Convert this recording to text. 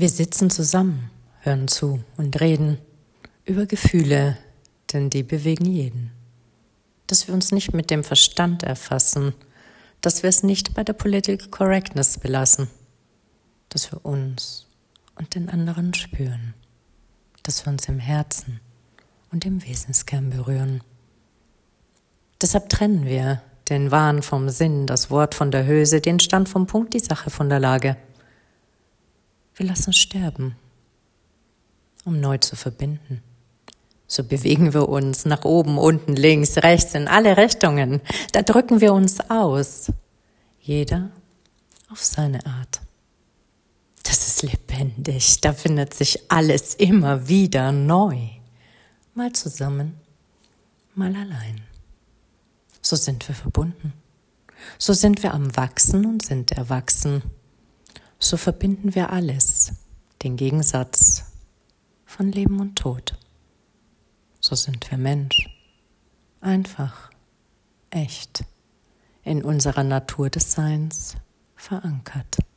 Wir sitzen zusammen, hören zu und reden über Gefühle, denn die bewegen jeden. Dass wir uns nicht mit dem Verstand erfassen, dass wir es nicht bei der Political Correctness belassen, dass wir uns und den anderen spüren, dass wir uns im Herzen und im Wesenskern berühren. Deshalb trennen wir den Wahn vom Sinn, das Wort von der Hülse, den Stand vom Punkt, die Sache von der Lage. Wir lassen sterben, um neu zu verbinden. So bewegen wir uns nach oben, unten, links, rechts, in alle Richtungen. Da drücken wir uns aus. Jeder auf seine Art. Das ist lebendig, da findet sich alles immer wieder neu. Mal zusammen, mal allein. So sind wir verbunden. So sind wir am Wachsen und sind erwachsen. So verbinden wir alles, den Gegensatz von Leben und Tod. So sind wir Mensch, einfach, echt, in unserer Natur des Seins verankert.